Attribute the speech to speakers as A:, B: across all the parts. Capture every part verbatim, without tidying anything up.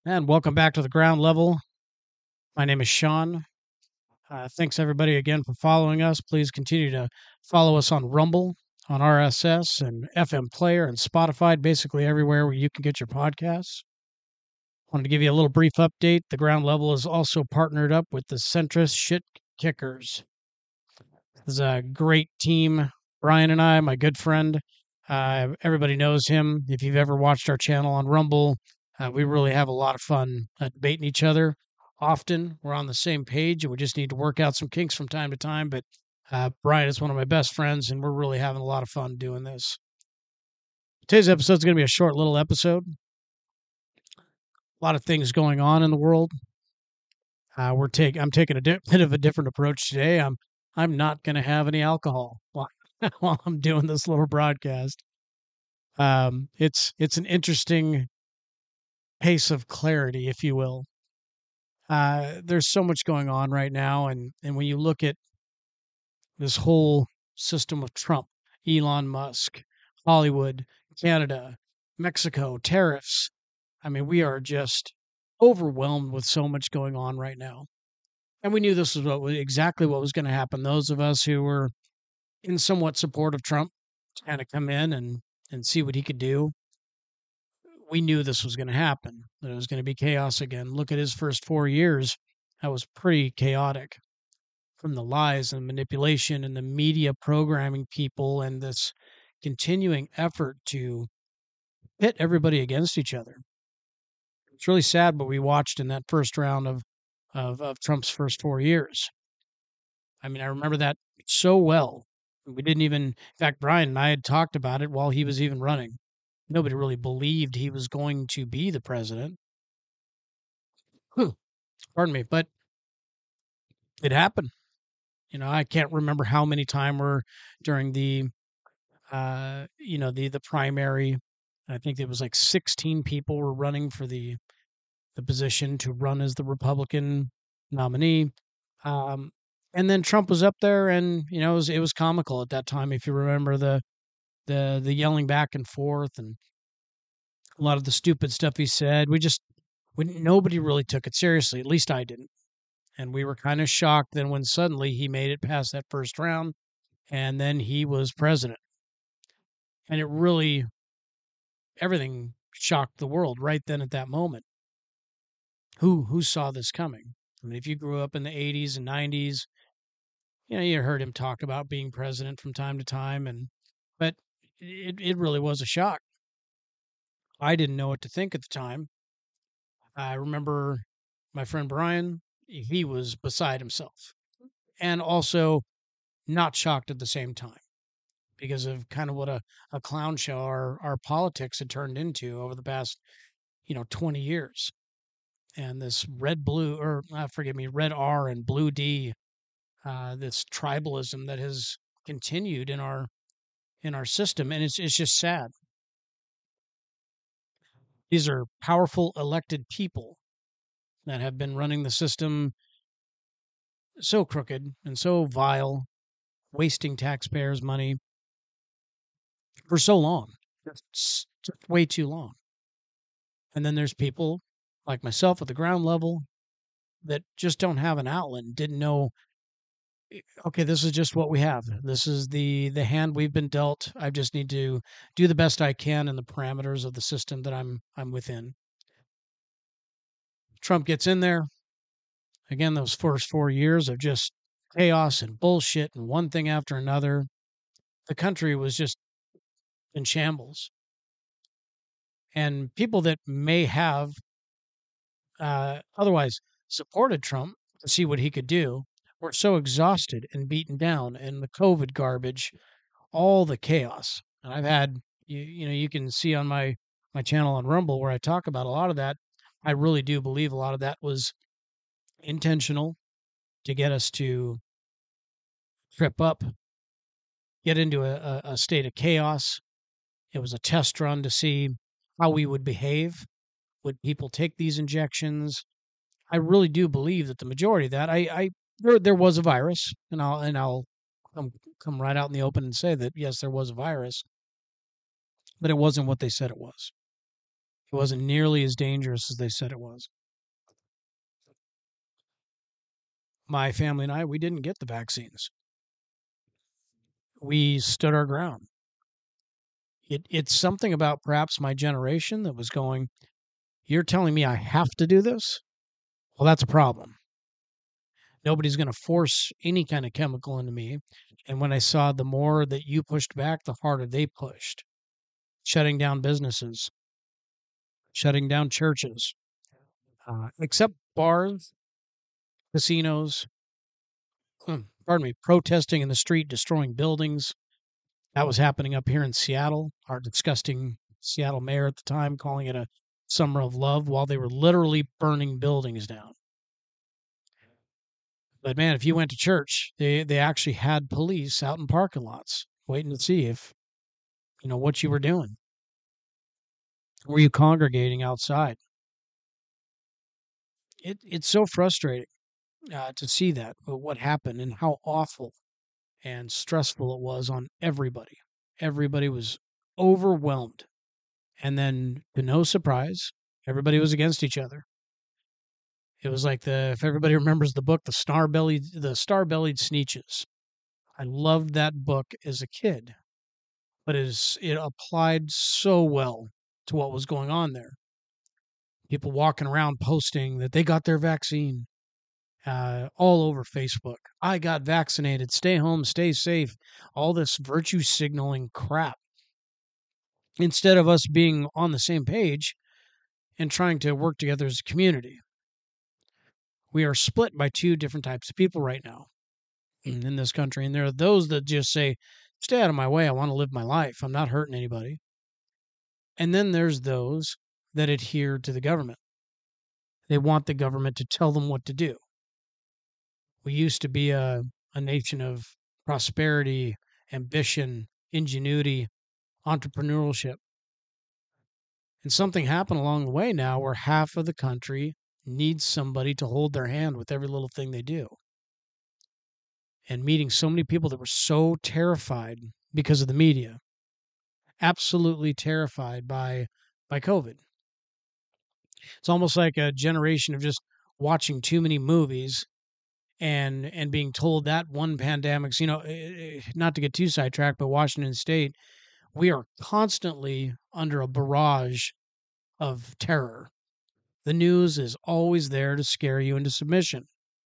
A: And welcome back to the ground level. My name is Sean. Uh, thanks everybody again for following us. Please continue to follow us on Rumble, on R S S, and F M Player, and Spotify, basically everywhere where you can get your podcasts. Wanted to give you a little brief update. The ground level is also partnered up with the Centrist Shit Kickers. This is a great team. Brian and I, my good friend, uh, everybody knows him. If you've ever watched our channel on Rumble, uh, we really have a lot of fun uh, debating each other. Often we're on the same page and we just need to work out some kinks from time to time. But uh, Brian is one of my best friends and we're really having a lot of fun doing this. Today's episode is going to be a short little episode. A lot of things going on in the world. Uh, we're take I'm taking a di- bit of a different approach today. I'm I'm not going to have any alcohol while, while I'm doing this little broadcast. Um, it's it's an interesting pace of clarity, if you will. Uh, there's so much going on right now, and and when you look at this whole system of Trump, Elon Musk, Hollywood, Canada, Mexico, tariffs, I mean, we are just overwhelmed with so much going on right now. And we knew this was what was exactly what was going to happen. Those of us who were in somewhat support of Trump to kind of come in and and see what he could do. We knew this was going to happen. That it was going to be chaos again. Look at his first four years. That was pretty chaotic, from the lies and manipulation and the media programming people and this continuing effort to pit everybody against each other. It's really sad what we watched in that first round of of, of Trump's first four years. I mean, I remember that so well. We didn't even, in fact, Brian and I had talked about it while he was even running. Nobody really believed he was going to be the president. Whew, pardon me, but it happened. You know, I can't remember how many times were during the, uh, you know, the the primary. I think it was like sixteen people were running for the the position to run as the Republican nominee. Um, and then Trump was up there, and you know, it was it was comical at that time. If you remember the the the yelling back and forth, and a lot of the stupid stuff he said, we just we, nobody really took it seriously. At least I didn't, and we were kind of shocked. Then when suddenly he made it past that first round, and then he was president, and it really everything shocked the world right then at that moment. Who who saw this coming? I mean, if you grew up in the eighties and nineties, you know, you heard him talk about being president from time to time, and but it it really was a shock. I didn't know what to think at the time. I remember my friend Brian, he was beside himself and also not shocked at the same time because of kind of what a, a clown show our, our politics had turned into over the past, you know, twenty years. And this red, blue, or uh, forgive me, red R and blue D, uh, this tribalism that has continued in our in our system, and it's it's just sad. These are powerful elected people that have been running the system so crooked and so vile, wasting taxpayers' money for so long, just, just way too long. And then there's people like myself at the ground level that just don't have an outlet and didn't know, okay, this is just what we have. This is the the hand we've been dealt. I just need to do the best I can in the parameters of the system that I'm I'm within. Trump gets in there. Again, those first four years of just chaos and bullshit and one thing after another. The country was just in shambles. And people that may have uh, otherwise supported Trump to see what he could do were so exhausted and beaten down, and the COVID garbage, all the chaos. And I've had you, you know, you can see on my my channel on Rumble where I talk about a lot of that. I really do believe a lot of that was intentional to get us to trip up, get into a, a, a state of chaos. It was a test run to see how we would behave. Would people take these injections? I really do believe that the majority of that, I, I there, there was a virus, and I'll and I'll come come right out in the open and say that yes, there was a virus, but it wasn't what they said it was. It wasn't nearly as dangerous as they said it was. My family and I, we didn't get the vaccines. We stood our ground. It, it's something about perhaps my generation that was going, you're telling me I have to do this? Well, that's a problem. Nobody's going to force any kind of chemical into me. And when I saw the more that you pushed back, the harder they pushed, shutting down businesses, shutting down churches, uh, except bars, casinos, hmm, pardon me, protesting in the street, destroying buildings. That was happening up here in Seattle. Our disgusting Seattle mayor at the time calling it a summer of love while they were literally burning buildings down. But man, if you went to church, they they actually had police out in parking lots waiting to see if, you know, what you were doing. Were you congregating outside? It it's so frustrating uh, to see that, uh, what happened and how awful and stressful it was on everybody. Everybody was overwhelmed. And then, to no surprise, everybody was against each other. It was like the if everybody remembers the book, the Star Bellied the Star Bellied Sneetches. I loved that book as a kid, but it is it applied so well to what was going on there. People walking around posting that they got their vaccine, uh, all over Facebook. I got vaccinated. Stay home. Stay safe. All this virtue signaling crap. Instead of us being on the same page and trying to work together as a community, we are split by two different types of people right now in this country. And there are those that just say, stay out of my way. I want to live my life. I'm not hurting anybody. And then there's those that adhere to the government. They want the government to tell them what to do. We used to be a, a nation of prosperity, ambition, ingenuity, entrepreneurship. And something happened along the way now where half of the country needs somebody to hold their hand with every little thing they do. And meeting so many people that were so terrified because of the media, absolutely terrified by by COVID. It's almost like a generation of just watching too many movies and and being told that one pandemic's, you know, eh, eh, not to get too sidetracked, but Washington State, we are constantly under a barrage of terror. The news is always there to scare you into submission.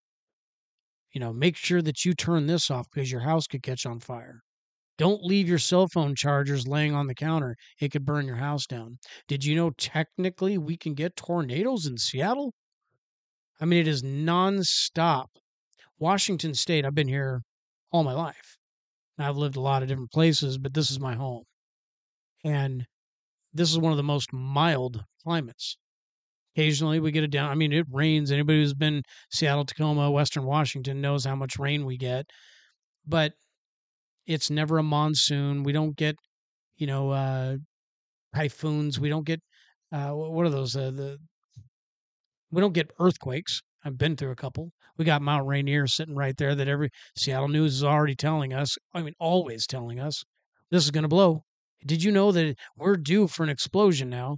A: You know, make sure that you turn this off because your house could catch on fire. Don't leave your cell phone chargers laying on the counter. It could burn your house down. Did you know technically we can get tornadoes in Seattle? I mean, it is nonstop. Washington State, I've been here all my life. I've lived a lot of different places, but this is my home. And this is one of the most mild climates. Occasionally we get it down. I mean, it rains. Anybody who's been Seattle, Tacoma, Western Washington knows how much rain we get. But it's never a monsoon. We don't get, you know, uh, typhoons. We don't get, uh, what are those? Uh, the We don't get earthquakes. I've been through a couple. We got Mount Rainier sitting right there that every Seattle news is already telling us. I mean, always telling us this is going to blow. Did you know that we're due for an explosion now?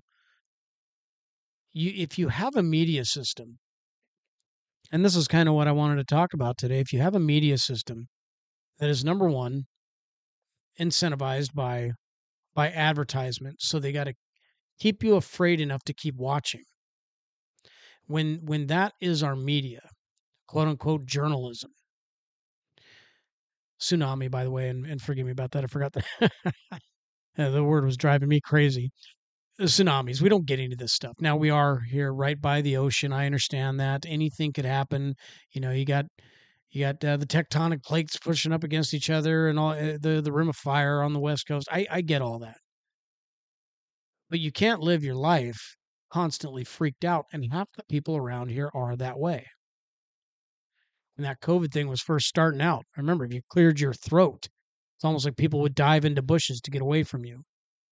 A: You, if you have a media system, and this is kind of what I wanted to talk about today. If you have a media system that is number one incentivized by by advertisement, so they got to keep you afraid enough to keep watching. When when that is our media, quote unquote journalism. Tsunami, by the way, and, and forgive me about that. I forgot that. Uh, the word was driving me crazy. The tsunamis. We don't get into this stuff. Now we are here right by the ocean. I understand that anything could happen. You know, you got you got uh, the tectonic plates pushing up against each other, and all uh, the the rim of fire on the west coast. I I get all that, but you can't live your life constantly freaked out. And half the people around here are that way. When that COVID thing was first starting out, I remember if you cleared your throat, it's almost like people would dive into bushes to get away from you.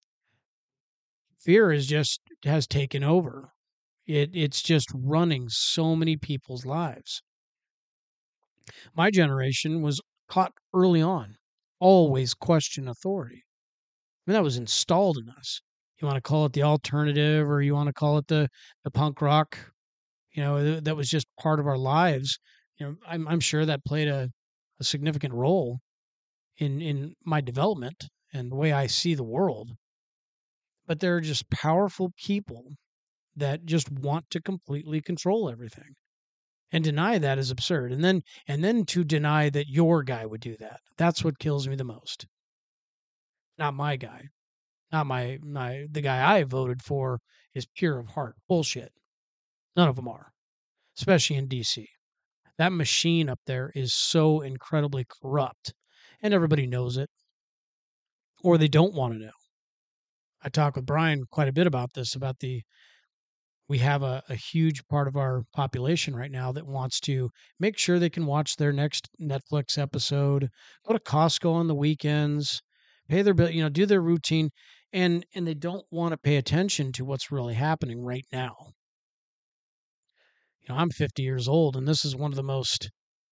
A: Fear is just has taken over. It it's just running so many people's lives. My generation was caught early on. Always question authority. I mean, that was installed in us. You want to call it the alternative, or you want to call it the the punk rock, you know, th- that was just part of our lives. You know, I'm I'm sure that played a, a significant role in in my development and the way I see the world. But there are just powerful people that just want to completely control everything. And deny that is absurd. And then and then to deny that your guy would do that. That's what kills me the most. Not my guy. Not my my the guy I voted for is pure of heart. Bullshit. None of them are, especially in D C. That machine up there is so incredibly corrupt, and everybody knows it, or they don't want to know. I talk with Brian quite a bit about this, about the we have a, a huge part of our population right now that wants to make sure they can watch their next Netflix episode, go to Costco on the weekends, pay their bill, you know, do their routine, and and they don't want to pay attention to what's really happening right now. You know, I'm fifty years old, and this is one of the most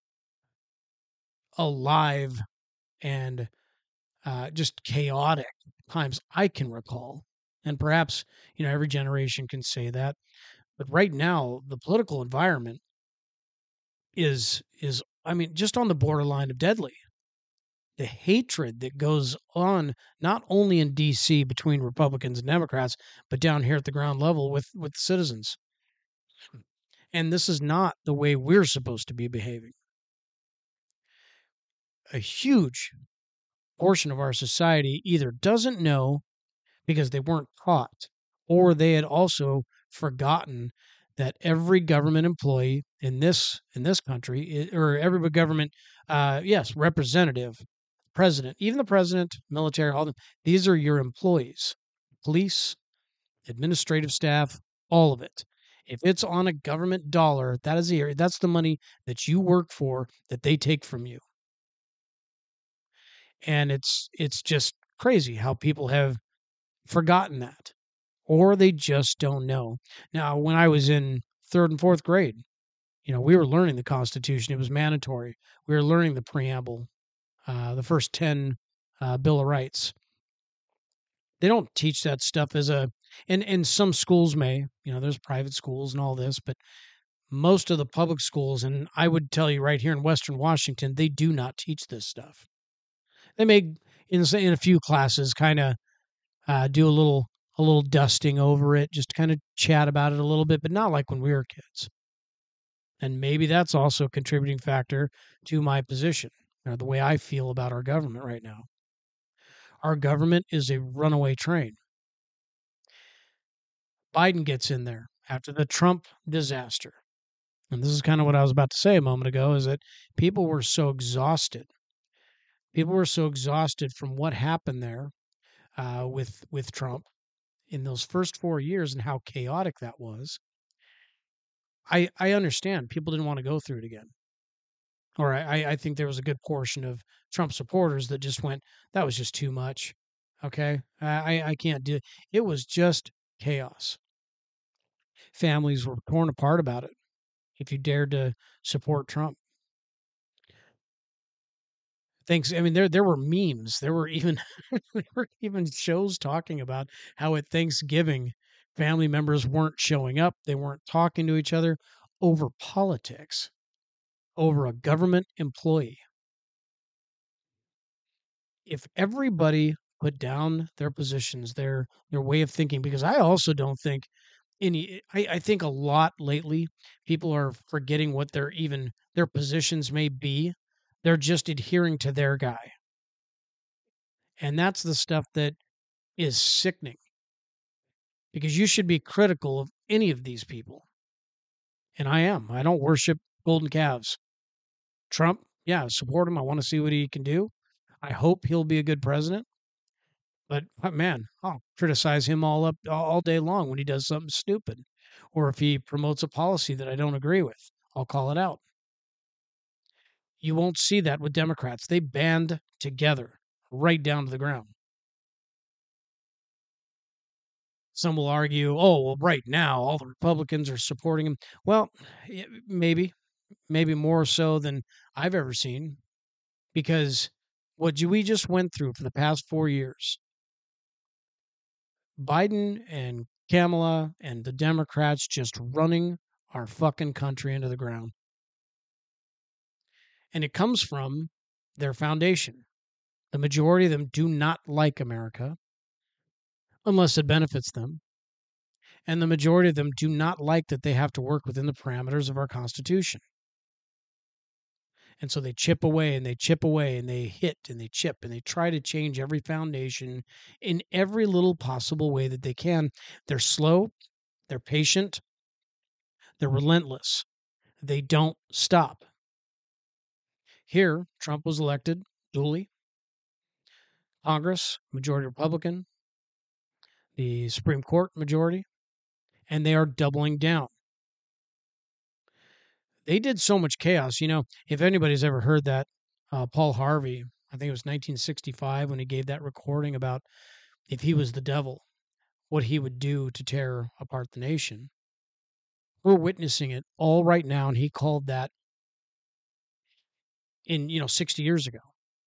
A: alive and uh, just chaotic times I can recall. And perhaps, you know, every generation can say that. But right now, the political environment is is I mean, just on the borderline of deadly. The hatred that goes on not only in D C between Republicans and Democrats, but down here at the ground level with with citizens. And this is not the way we're supposed to be behaving. A huge portion of our society either doesn't know because they weren't taught, or they had also forgotten that every government employee in this in this country, or every government, uh, yes, representative, president, even the president, military, all them, these are your employees, police, administrative staff, all of it. If it's on a government dollar, that is the that's the money that you work for that they take from you, and it's it's just crazy how people have forgotten that, or they just don't know. Now, when I was in third and fourth grade, you know, we were learning the Constitution. It was mandatory. We were learning the preamble, uh, the first ten uh, Bill of Rights. They don't teach that stuff as a, and and some schools may, you know, there's private schools and all this, but most of the public schools, and I would tell you right here in Western Washington, they do not teach this stuff. They may, in in a few classes, kind of uh, do a little a little dusting over it, just kind of chat about it a little bit, but not like when we were kids. And maybe that's also a contributing factor to my position or the way I feel about our government right now. Our government is a runaway train. Biden gets in there after the Trump disaster. And this is kind of what I was about to say a moment ago, is that people were so exhausted. People were so exhausted from what happened there uh, with with Trump in those first four years and how chaotic that was. I I understand people didn't want to go through it again, or I I think there was a good portion of Trump supporters that just went, that was just too much. Okay, I I I can't do it. It was just chaos. Families were torn apart about it. If you dared to support Trump, thanks. I mean, there there were memes. There were even there were even shows talking about how at Thanksgiving, family members weren't showing up. They weren't talking to each other over politics, over a government employee. If everybody put down their positions, their their way of thinking, because I also don't think any I, I think a lot lately people are forgetting what their even their positions may be. They're just adhering to their guy. And that's the stuff that is sickening, because you should be critical of any of these people. And I am. I don't worship golden calves. Trump, yeah, support him. I want to see what he can do. I hope he'll be a good president. But uh, man, I'll criticize him all up all day long when he does something stupid, or if he promotes a policy that I don't agree with, I'll call it out. You won't see that with Democrats. They band together right down to the ground. Some will argue, oh, well, right now all the Republicans are supporting him. Well, maybe, maybe more so than I've ever seen, because what we just went through for the past four years, Biden and Kamala and the Democrats just running our fucking country into the ground. And it comes from their foundation. The majority of them do not like America unless it benefits them. And the majority of them do not like that they have to work within the parameters of our Constitution. And so they chip away and they chip away and they hit and they chip and they try to change every foundation in every little possible way that they can. They're slow, they're patient, they're relentless. They don't stop. Here, Trump was elected duly. Congress, majority Republican, the Supreme Court, majority, and they are doubling down. They did so much chaos. You know, if anybody's ever heard that, uh, Paul Harvey, I think it was nineteen sixty-five when he gave that recording about if he was the devil, what he would do to tear apart the nation. We're witnessing it all right now, and he called that in, you know, sixty years ago.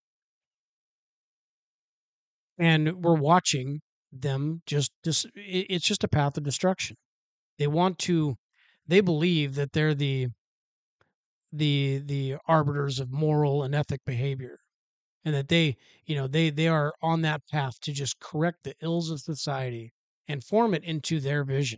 A: And we're watching them just, just it's just a path of destruction. They want to, they believe that they're the, the, the arbiters of moral and ethic behavior. And that they, you know, they they are on that path to just correct the ills of society and form it into their vision.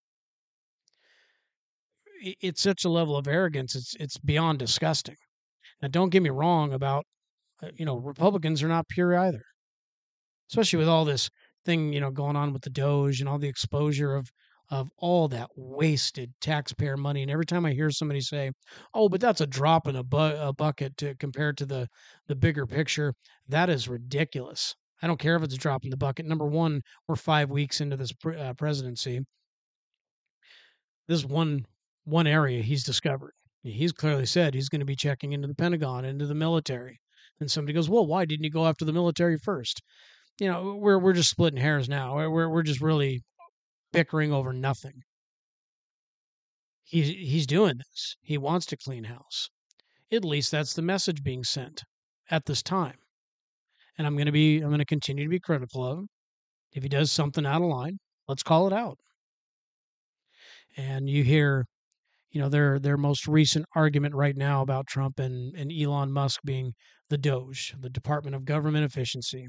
A: It's such a level of arrogance. It's it's beyond disgusting. Now, don't get me wrong about, uh, you know, Republicans are not pure either, especially with all this thing, you know, going on with the Doge and all the exposure of of all that wasted taxpayer money. And every time I hear somebody say, "Oh, but that's a drop in a, bu- a bucket to compared to the the bigger picture," that is ridiculous. I don't care if it's a drop in the bucket. Number one, we're five weeks into this pre- uh, presidency. This is one one area he's discovered. He's clearly said he's going to be checking into the Pentagon, into the military. And somebody goes, "Well, why didn't you go after the military first?" You know, we're we're just splitting hairs now. We're we're just really bickering over nothing. He's he's doing this. He wants to clean house. At least that's the message being sent at this time. And I'm going to be I'm going to continue to be critical of him. If he does something out of line, let's call it out. And you hear, you know, their their most recent argument right now about Trump and, and Elon Musk being the Doge, the Department of Government Efficiency,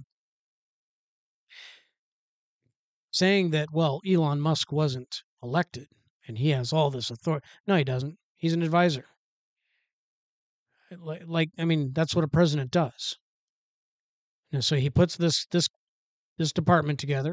A: saying that, well, Elon Musk wasn't elected and he has all this authority. No, he doesn't. He's an advisor. Like, like I mean, that's what a president does. And so he puts this this this department together.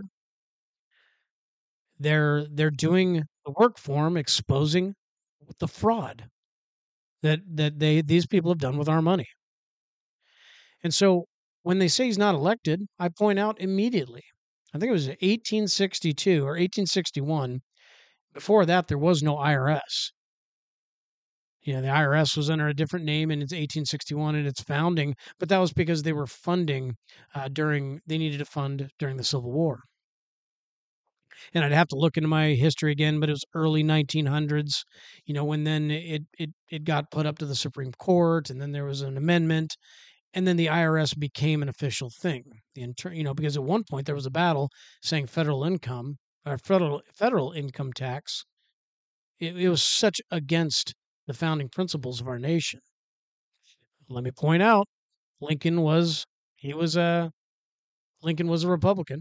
A: They're they're doing the work for him, exposing the fraud that that they these people have done with our money. And so when they say he's not elected, I point out immediately. I think it was eighteen sixty-two or eighteen sixty-one. Before that, there was no I R S. You know, the I R S was under a different name in its eighteen sixty-one in its founding, but that was because they were funding uh, during they needed to fund during the Civil War. And I'd have to look into my history again, but it was early nineteen hundreds, you know, when then it it it got put up to the Supreme Court, and then there was an amendment, and then the I R S became an official thing. The inter, you know, because at one point there was a battle saying federal income or federal federal income tax. It, it was such against the founding principles of our nation. Let me point out, Lincoln was he was a Lincoln was a Republican.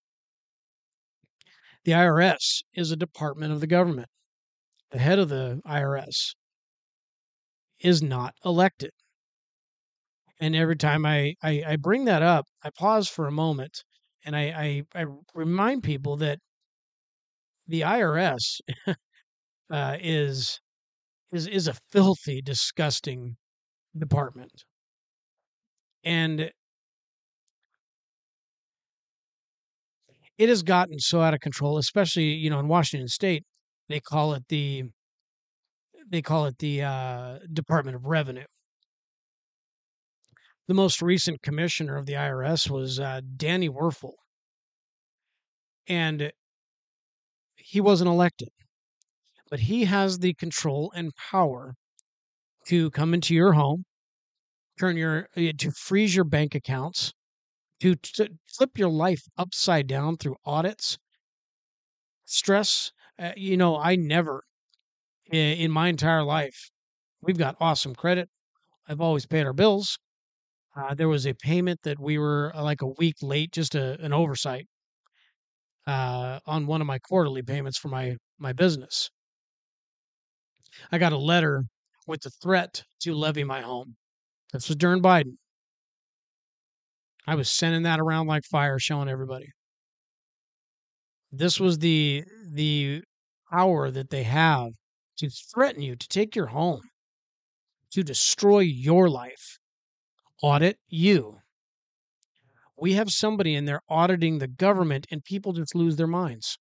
A: The I R S is a department of the government. The head of the I R S is not elected. And every time I, I, I bring that up, I pause for a moment and I, I, I remind people that the I R S uh, is is is a filthy, disgusting department. And it has gotten so out of control, especially, you know, in Washington State, they call it the they call it the uh, Department of Revenue. The most recent commissioner of the I R S was uh, Danny Werfel, and he wasn't elected, but he has the control and power to come into your home, turn your uh, to freeze your bank accounts, to, to flip your life upside down through audits, Stress, uh, you know, I never i- in my entire life, we've got awesome credit. I've always paid our bills. Uh, there was a payment that we were uh, like a week late, just a, an oversight uh, on one of my quarterly payments for my my business. I got a letter with the threat to levy my home. This was during Biden. I was sending that around like fire, showing everybody. This was the the power that they have to threaten you, to take your home, to destroy your life, audit you. We have somebody in there auditing the government, and people just lose their minds.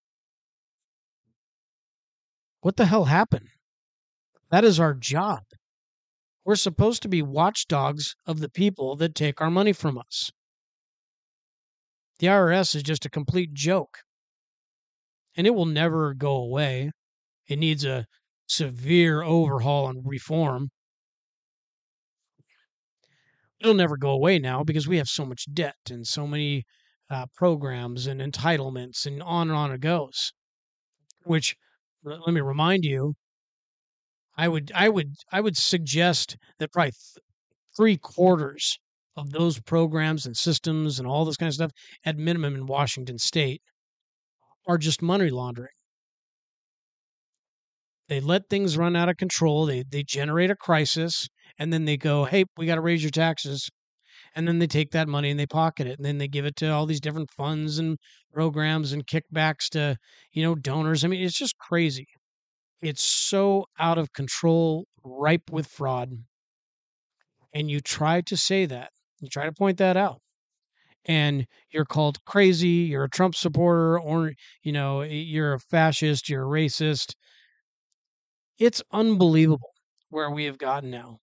A: What the hell happened? That is our job. We're supposed to be watchdogs of the people that take our money from us. The I R S is just a complete joke, and it will never go away. It needs a severe overhaul and reform. It'll never go away now because we have so much debt and so many uh, programs and entitlements, and on and on it goes. Which, let me remind you, I would, I would, I would suggest that probably th- three quarters of those programs and systems and all this kind of stuff, at minimum in Washington State, are just money laundering. They let things run out of control. They they generate a crisis, and then they go, "Hey, we got to raise your taxes." And then they take that money and they pocket it, and then they give it to all these different funds and programs and kickbacks to, you know, donors. I mean, it's just crazy. It's so out of control, ripe with fraud. And you try to say that, you try to point that out, and you're called crazy, you're a Trump supporter, or, you know, you're a fascist, you're a racist. It's unbelievable where we have gotten now.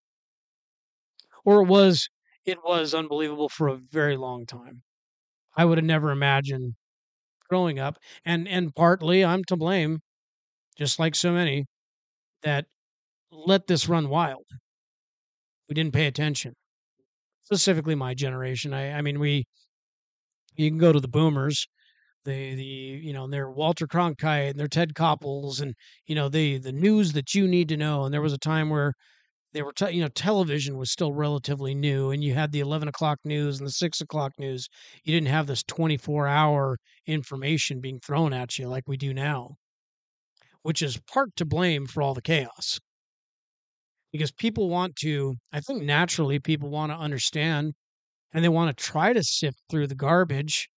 A: Or it was it was unbelievable for a very long time. I would have never imagined growing up, and and partly I'm to blame, just like so many that let this run wild. We didn't pay attention, specifically my generation. I I mean, we you can go to the boomers, the the you know, they're Walter Cronkite and they're Ted Koppels, and you know, the the news that you need to know. And there was a time where they were, te- you know, television was still relatively new, and you had the eleven o'clock news and the six o'clock news. You didn't have this twenty-four hour information being thrown at you like we do now, which is part to blame for all the chaos. Because people want to, I think naturally, people want to understand, and they want to try to sift through the garbage.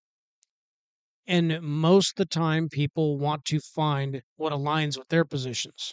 A: And most of the time, people want to find what aligns with their positions.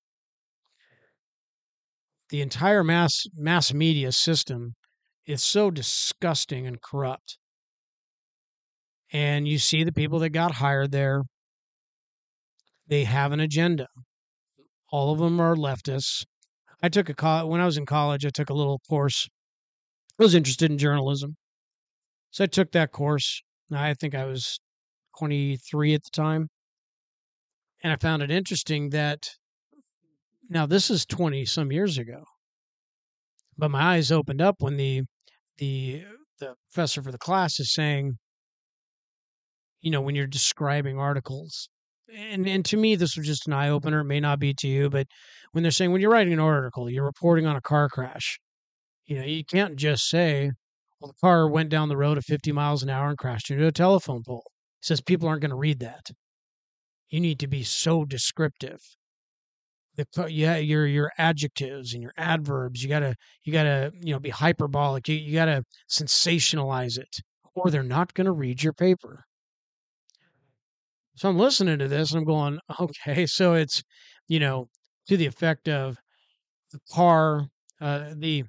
A: The entire mass mass media system is so disgusting and corrupt. And you see the people that got hired there, they have an agenda. All of them are leftists. I took a co- when I was in college, I took a little course. I was interested in journalism. So I took that course. I think I was twenty-three at the time. And I found it interesting that now this is twenty some years ago, but my eyes opened up when the the the professor for the class is saying, you know, when you're describing articles, and and to me this was just an eye opener. It may not be to you, but when they're saying when you're writing an article, you're reporting on a car crash. You know, you can't just say, well, the car went down the road at fifty miles an hour and crashed into a telephone pole. He says people aren't going to read that. You need to be so descriptive. The yeah, your your adjectives and your adverbs. You gotta you gotta you know be hyperbolic. You you gotta sensationalize it, or they're not going to read your paper. So I'm listening to this and I'm going, okay, so it's, you know, to the effect of the car, uh, the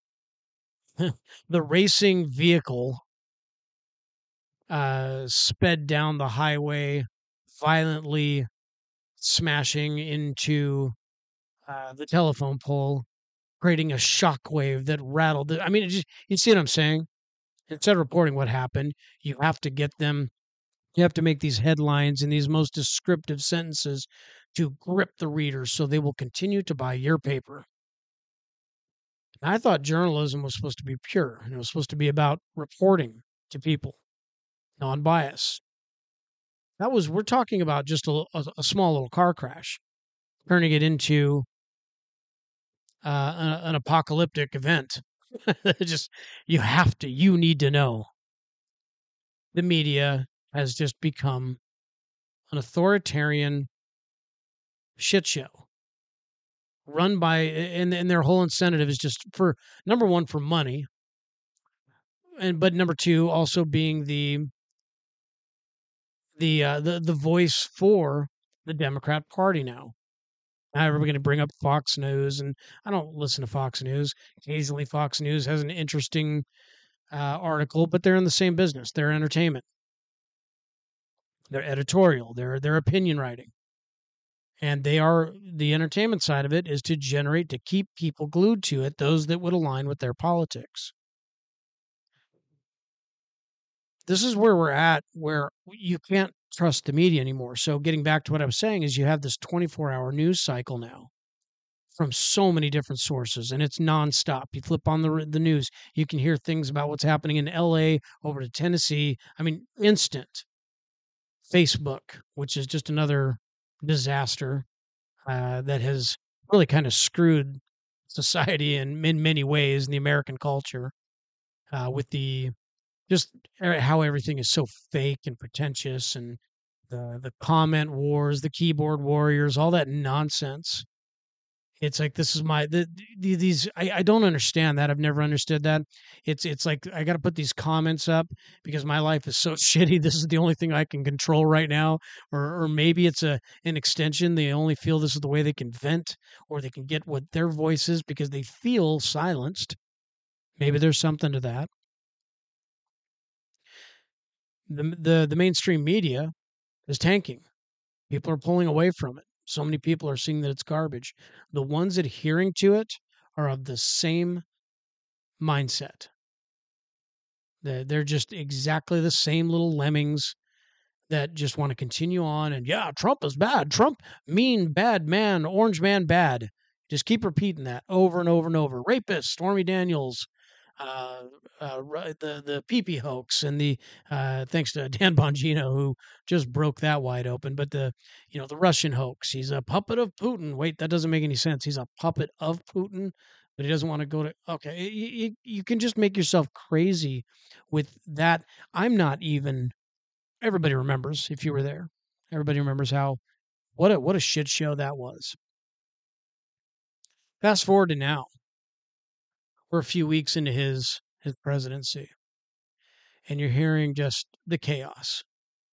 A: the racing vehicle uh, sped down the highway, violently smashing into uh, the telephone pole, creating a shock wave that rattled. The, I mean, it just, you see what I'm saying? Instead of reporting what happened, you have to get them. You have to make these headlines and these most descriptive sentences to grip the readers so they will continue to buy your paper. I thought journalism was supposed to be pure and it was supposed to be about reporting to people, non bias. That was we're talking about just a, a, a small little car crash, turning it into uh, an, an apocalyptic event. Just you have to, you need to know. The media has just become an authoritarian shit show run by, and, and their whole incentive is just for number one for money, and but number two also being the the uh, the the voice for the Democrat Party now. Now we're going to bring up Fox News, and I don't listen to Fox News. Occasionally, Fox News has an interesting uh, article, but they're in the same business. They're entertainment. They're editorial. They're they're opinion writing, and they are the entertainment side of it is to generate to keep people glued to it. Those that would align with their politics. This is where we're at, where you can't trust the media anymore. So, getting back to what I was saying, is you have this twenty-four hour news cycle now from so many different sources, and it's nonstop. You flip on the the news, you can hear things about what's happening in L A over to Tennessee. I mean, instant. Facebook, which is just another disaster uh, that has really kind of screwed society in, in many ways in the American culture uh, with the just e- how everything is so fake and pretentious, and the the comment wars, the keyboard warriors, all that nonsense. It's like this is my the, the, these I, I don't understand that. I've never understood that. It's it's like I got to put these comments up because my life is so shitty. This is the only thing I can control right now, or or maybe it's a an extension. They only feel this is the way they can vent, or they can get what their voice is because they feel silenced. Maybe there's something to that. The the the mainstream media is tanking. People are pulling away from it. So many people are seeing that it's garbage. The ones adhering to it are of the same mindset. They're, they're just exactly the same little lemmings that just want to continue on. And yeah, Trump is bad. Trump, mean, bad man, orange man, bad. Just keep repeating that over and over and over. Rapist, Stormy Daniels, uh, uh, the the P P hoax, and the uh, thanks to Dan Bongino who just broke that wide open. But the you know the Russian hoax. He's a puppet of Putin. Wait, that doesn't make any sense. He's a puppet of Putin, but he doesn't want to go to. Okay, you, you, you can just make yourself crazy with that. I'm not even. Everybody remembers if you were there. Everybody remembers how what a what a shit show that was. Fast forward to now. We're a few weeks into his his presidency, and you're hearing just the chaos.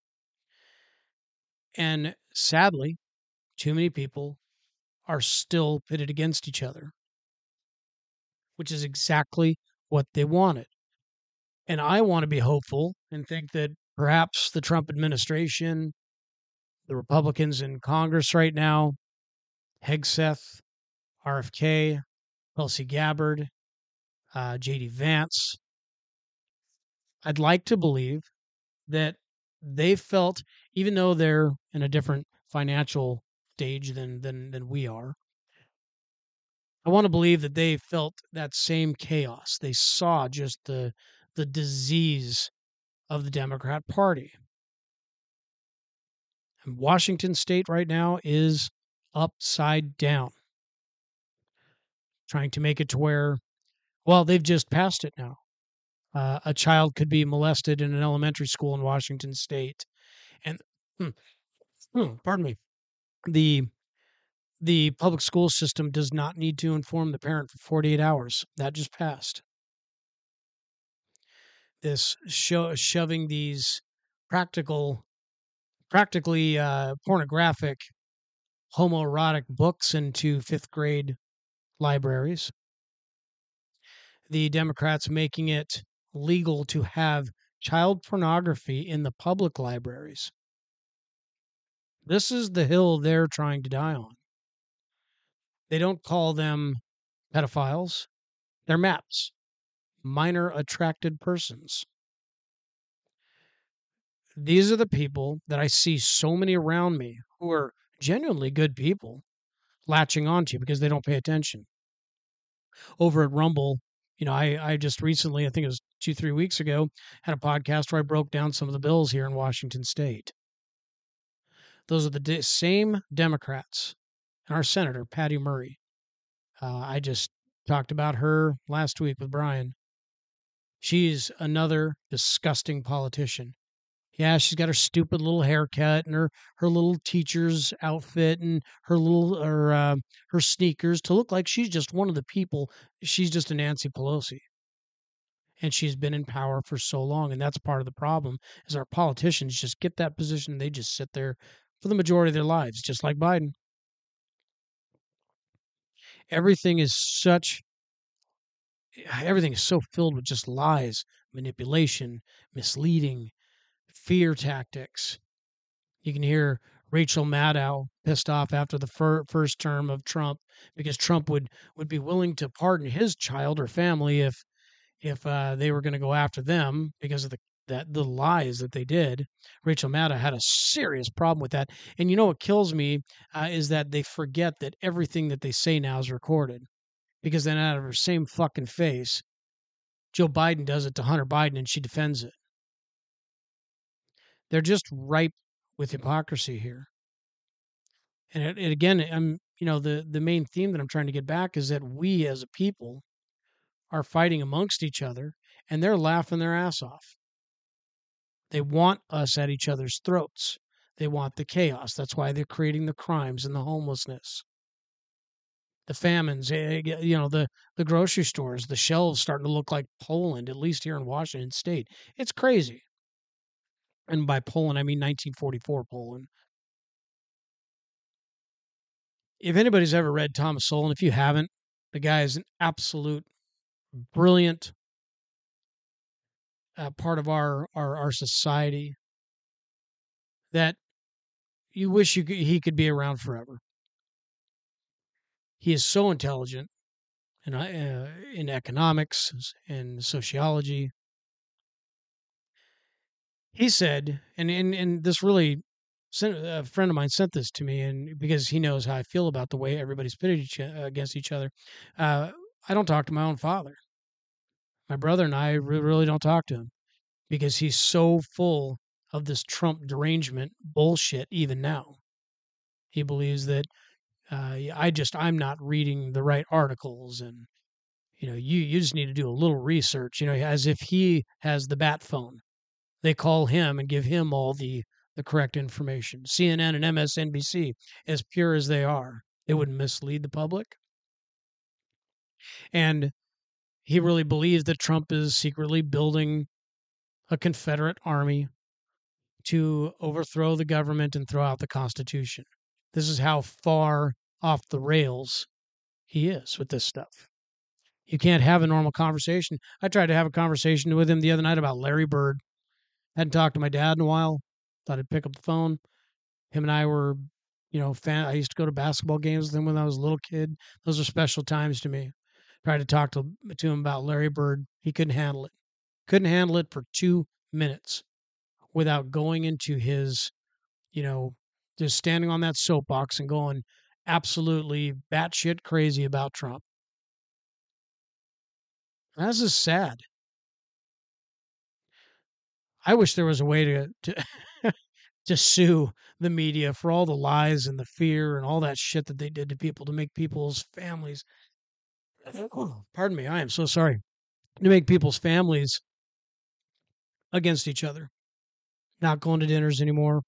A: And sadly, too many people are still pitted against each other, which is exactly what they wanted. And I want to be hopeful and think that perhaps the Trump administration, the Republicans in Congress right now, Hegseth, R F K, Tulsi Gabbard, uh, J D Vance, I'd like to believe that they felt, even though they're in a different financial stage than than than we are, I want to believe that they felt that same chaos. They saw just the the disease of the Democrat Party. And Washington State right now is upside down, trying to make it to where, well, they've just passed it now. Uh, a child could be molested in an elementary school in Washington State, and hmm, hmm, pardon me, the the public school system does not need to inform the parent for forty-eight hours. That just passed. This sho- shoving these practical, practically uh, pornographic, homoerotic books into fifth grade libraries. The Democrats making it legal to have child pornography in the public libraries. This is the hill they're trying to die on. They don't call them pedophiles, they're MAPs, minor attracted persons. These are the people that I see so many around me who are genuinely good people latching onto because they don't pay attention. Over at Rumble, you know, I, I just recently, I think it was two, three weeks ago, had a podcast where I broke down some of the bills here in Washington State. Those are the de- same Democrats. And our Senator, Patty Murray. Uh, I just talked about her last week with Brian. She's another disgusting politician. Yeah, she's got her stupid little haircut and her her little teacher's outfit and her little her uh, her sneakers to look like she's just one of the people. She's just a Nancy Pelosi, and she's been in power for so long, and that's part of the problem. Is our politicians just get that position and they just sit there for the majority of their lives, just like Biden. Everything is such everything is so filled with just lies, manipulation, misleading, fear tactics. You can hear Rachel Maddow pissed off after the fir- first term of Trump because Trump would would be willing to pardon his child or family if if uh, they were going to go after them because of the that the lies that they did. Rachel Maddow had a serious problem with that. And you know what kills me uh, is that they forget that everything that they say now is recorded because then out of her same fucking face, Joe Biden does it to Hunter Biden and she defends it. They're just ripe with hypocrisy here. And it, it, again, I'm you know the the main theme that I'm trying to get back is that we as a people are fighting amongst each other, and they're laughing their ass off. They want us at each other's throats. They want the chaos. That's why they're creating the crimes and the homelessness, the famines. eh, eh, You know the the grocery stores, the shelves starting to look like Poland, at least here in Washington State. It's crazy. And by Poland, I mean nineteen forty-four Poland. If anybody's ever read Thomas Sowell, and if you haven't, the guy is an absolute brilliant uh, part of our, our our society that you wish you could, he could be around forever. He is so intelligent in uh, in economics and sociology. He said, and and and this really sent, a friend of mine sent this to me, and because he knows how I feel about the way everybody's pitted each, uh, against each other. Uh, I don't talk to my own father. My brother and I re- really don't talk to him because he's so full of this Trump derangement bullshit. Even now, he believes that uh, I just I'm not reading the right articles, and you know you you just need to do a little research. You know, as if he has the bat phone. They call him and give him all the the correct information. C N N and M S N B C, as pure as they are, they wouldn't mislead the public. And he really believes that Trump is secretly building a Confederate army to overthrow the government and throw out the Constitution. This is how far off the rails he is with this stuff. You can't have a normal conversation. I tried to have a conversation with him the other night about Larry Bird. Hadn't talked to my dad in a while. Thought I'd pick up the phone. Him and I were, you know, fan. I used to go to basketball games with him when I was a little kid. Those are special times to me. Tried to talk to, to him about Larry Bird. He couldn't handle it. Couldn't handle it for two minutes without going into his, you know, just standing on that soapbox and going absolutely batshit crazy about Trump. This is sad. I wish there was a way to to to sue the media for all the lies and the fear and all that shit that they did to people to make people's families. Pardon me, I am so sorry. To make people's families against each other, not going to dinners anymore.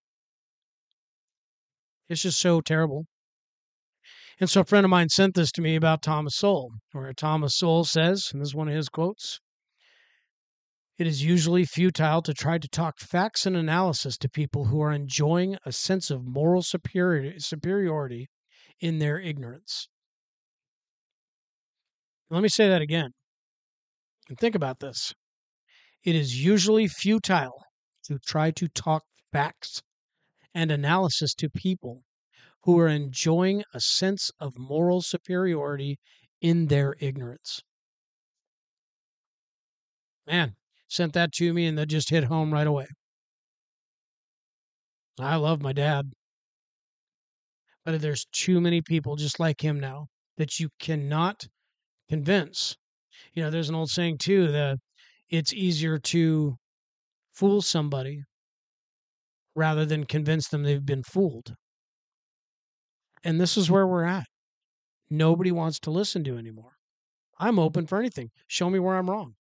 A: It's just so terrible. And so a friend of mine sent this to me about Thomas Sowell, where Thomas Sowell says, and this is one of his quotes: "It is usually futile to try to talk facts and analysis to people who are enjoying a sense of moral superiority, superiority in their ignorance." Let me say that again and think about this. It is usually futile to try to talk facts and analysis to people who are enjoying a sense of moral superiority in their ignorance. Man, sent that to me and that just hit home right away. I love my dad, but there's too many people just like him now that you cannot convince. You know, there's an old saying too that it's easier to fool somebody rather than convince them they've been fooled. And this is where we're at. Nobody wants to listen to anymore. I'm open for anything. Show me where I'm wrong.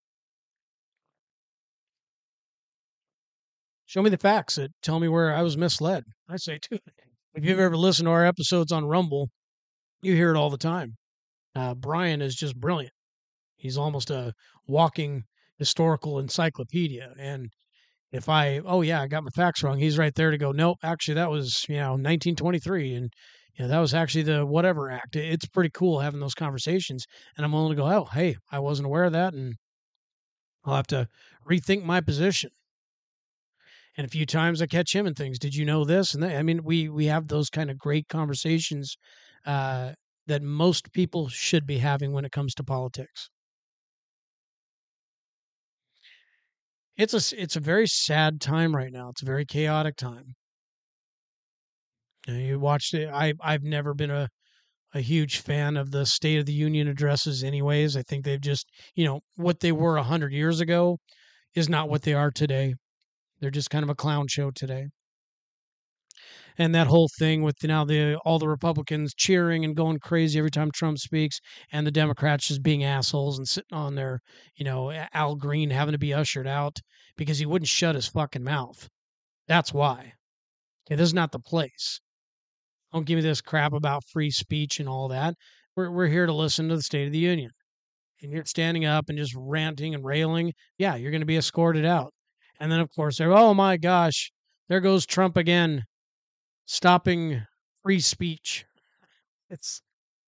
A: Show me the facts that tell me where I was misled. I say, too, if you've ever listened to our episodes on Rumble, you hear it all the time. Uh, Brian is just brilliant. He's almost a walking historical encyclopedia. And if I, oh yeah, I got my facts wrong, he's right there to go, nope, actually that was, you know, nineteen twenty-three. And you know, that was actually the whatever act. It's pretty cool having those conversations. And I'm willing to go, oh, hey, I wasn't aware of that. And I'll have to rethink my position. And a few times I catch him and things. Did you know this? And that, I mean, we we have those kind of great conversations uh, that most people should be having when it comes to politics. It's a it's a very sad time right now. It's a very chaotic time. You, know, you watched it. I I've never been a a huge fan of the State of the Union addresses. Anyways, I think they've just you know what they were a hundred years ago is not what they are today. They're just kind of a clown show today. And that whole thing with now the all the Republicans cheering and going crazy every time Trump speaks, and the Democrats just being assholes and sitting on their, you know, Al Green having to be ushered out because he wouldn't shut his fucking mouth. That's why. Okay, this is not the place. Don't give me this crap about free speech and all that. We're we're here to listen to the State of the Union. And you're standing up and just ranting and railing. Yeah, you're going to be escorted out. And then of course they're, oh my gosh, there goes Trump again, stopping free speech. It's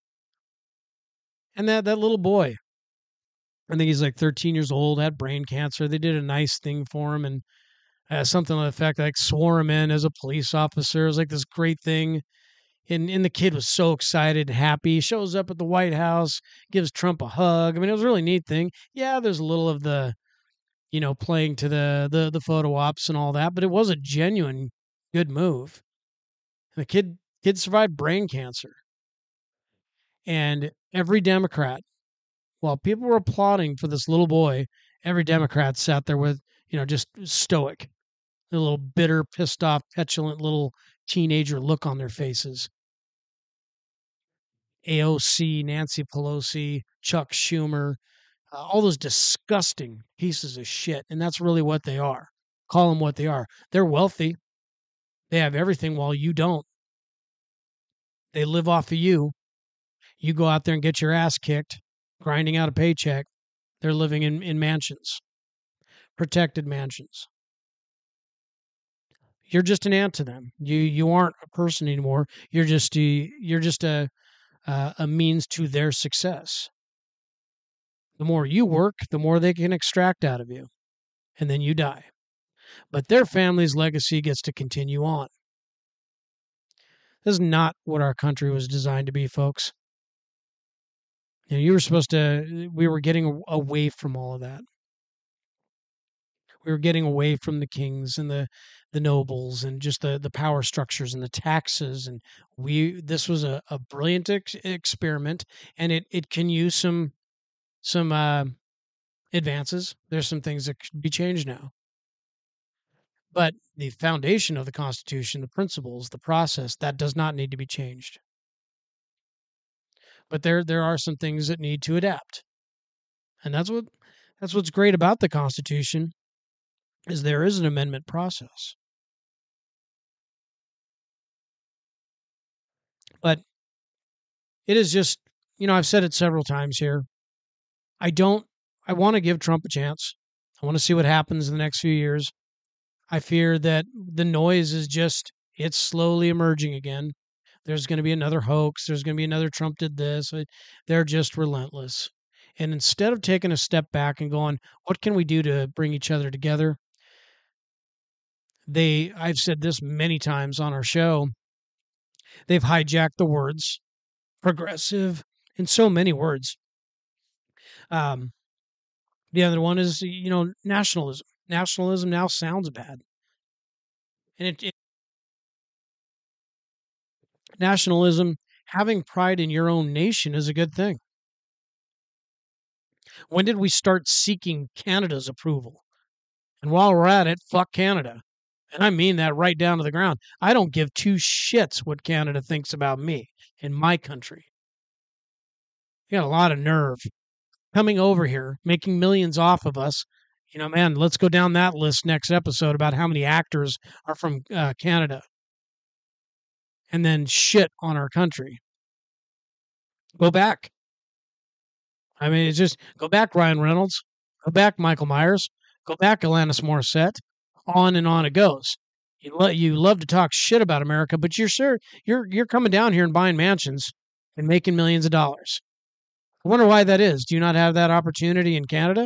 A: and that that little boy, I think he's like thirteen years old, had brain cancer. They did a nice thing for him and uh, something to the effect like swore him in as a police officer. It was like this great thing. And, and the kid was so excited and happy. He shows up at the White House, gives Trump a hug. I mean, it was a really neat thing. Yeah, there's a little of the, you know, playing to the the the photo ops and all that, but it was a genuine good move. And the kid kid survived brain cancer. And every Democrat, while people were applauding for this little boy, every Democrat sat there with, you know, just stoic, a little bitter, pissed off, petulant little teenager look on their faces. A O C, Nancy Pelosi, Chuck Schumer, uh, all those disgusting pieces of shit. And that's really what they are. Call them what they are. They're wealthy. They have everything while you don't. They live off of you. You go out there and get your ass kicked, grinding out a paycheck. They're living in, in mansions, protected mansions. You're just an ant to them. You you aren't a person anymore. You're just a, you're just a uh, a means to their success. The more you work, the more they can extract out of you, and then you die. But their family's legacy gets to continue on. This is not what our country was designed to be, folks. You know, you were supposed to. We were getting away from all of that. We were getting away from the kings and the the nobles and just the the power structures and the taxes. And we this was a, a brilliant ex- experiment, and it it can use some some uh, advances. There's some things that could be changed now. But the foundation of the Constitution, the principles, the process, that does not need to be changed. But there there are some things that need to adapt. And that's what that's what's great about the Constitution is there is an amendment process. But it is just, you know, I've said it several times here. I don't I want to give Trump a chance. I want to see what happens in the next few years. I fear that the noise is just it's slowly emerging again. There's going to be another hoax. There's going to be another Trump did this. They're just relentless. And instead of taking a step back and going, what can we do to bring each other together? They, I've said this many times on our show, they've hijacked the words progressive in so many words. Um, the other one is, you know, nationalism. Nationalism now sounds bad. And it, it nationalism, having pride in your own nation is a good thing. When did we start seeking Canada's approval? And while we're at it, fuck Canada. And I mean that right down to the ground. I don't give two shits what Canada thinks about me in my country. You got a lot of nerve coming over here, making millions off of us. You know, man, let's go down that list next episode about how many actors are from uh, Canada and then shit on our country. Go back. I mean, it's just go back, Ryan Reynolds. Go back, Michael Myers. Go back, Alanis Morissette. On and on it goes. You, lo- you love to talk shit about America, but you're sure you're you're coming down here and buying mansions and making millions of dollars. I wonder why that is. Do you not have that opportunity in Canada?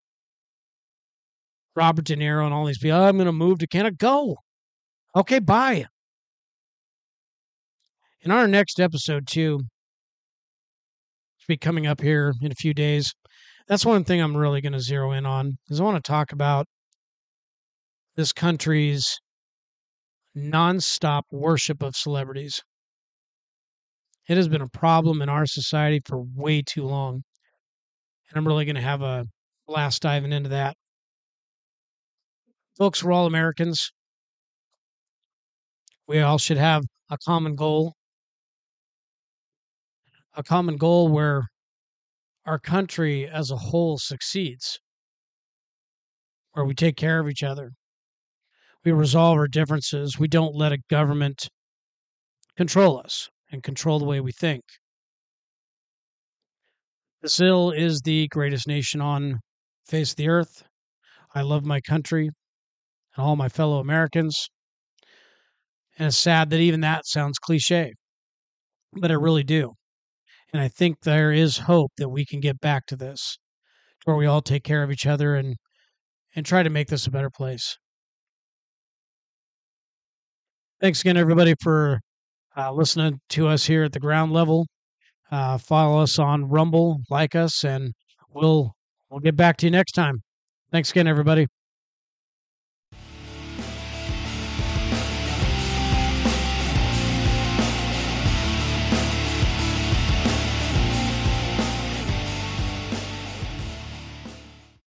A: Robert De Niro and all these people. Oh, I'm going to move to Canada. Go. Okay, bye. In our next episode, too, to be coming up here in a few days, that's one thing I'm really going to zero in on is I want to talk about this country's nonstop worship of celebrities. It has been a problem in our society for way too long. And I'm really going to have a blast diving into that. Folks, we're all Americans. We all should have a common goal, a common goal where our country as a whole succeeds, where we take care of each other. We resolve our differences. We don't let a government control us and control the way we think. Brazil is the greatest nation on face of the earth. I love my country and all my fellow Americans. And it's sad that even that sounds cliche, but I really do. And I think there is hope that we can get back to this, where we all take care of each other and, and try to make this a better place. Thanks again, everybody, for uh, listening to us here at the ground level. Uh, follow us on Rumble, like us, and we'll we'll get back to you next time. Thanks again, everybody.